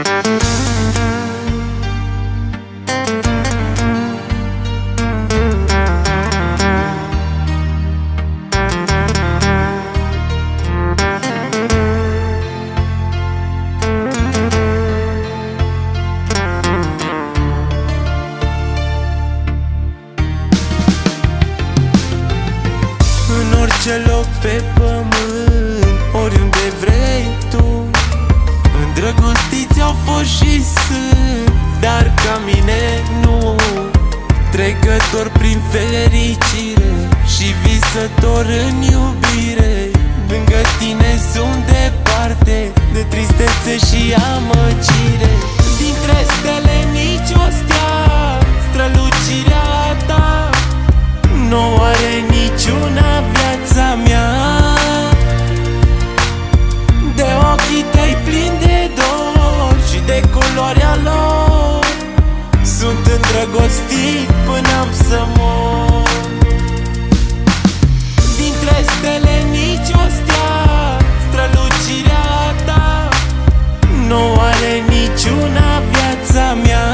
În orice loc pe pământ, oriunde vrei tu, îndrăgostiți au fost și sunt, dar ca mine nu. Trecător prin fericire și visător în iubire, lângă tine sunt departe de tristețe și amăgire. Dintre stele nici o stea, strălucirea ta nu are niciuna viața mea. De ochii tăi plini de dor și de culoarea lor, sunt îndrăgostit până am să mor. Dintre stele nici o stea, strălucirea ta nu are niciuna viața mea.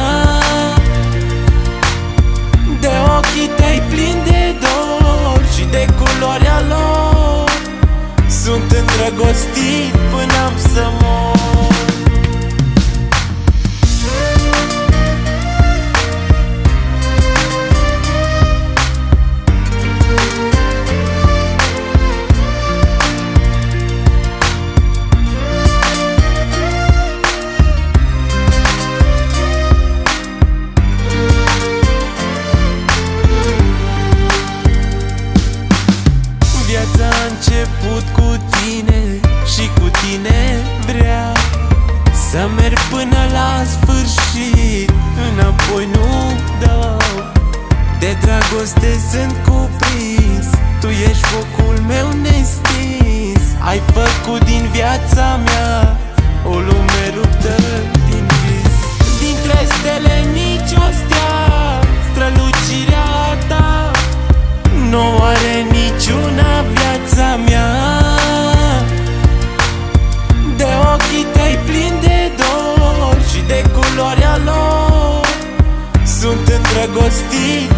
De ochii tăi plini de dor și de culoarea lor, sunt îndrăgostit până am să mor. Viața a început cu tine și cu tine vreau să merg până la sfârșit, înapoi nu dau. De dragoste sunt cuprins, tu ești focul meu nestins. Ai făcut din viața mea o lume ruptă din vis. Dintre stele nici o stea, strălucirea ta nu are niciuna viața mea. De ochii tăi plini de dor și de culoarea lor, sunt îndrăgostit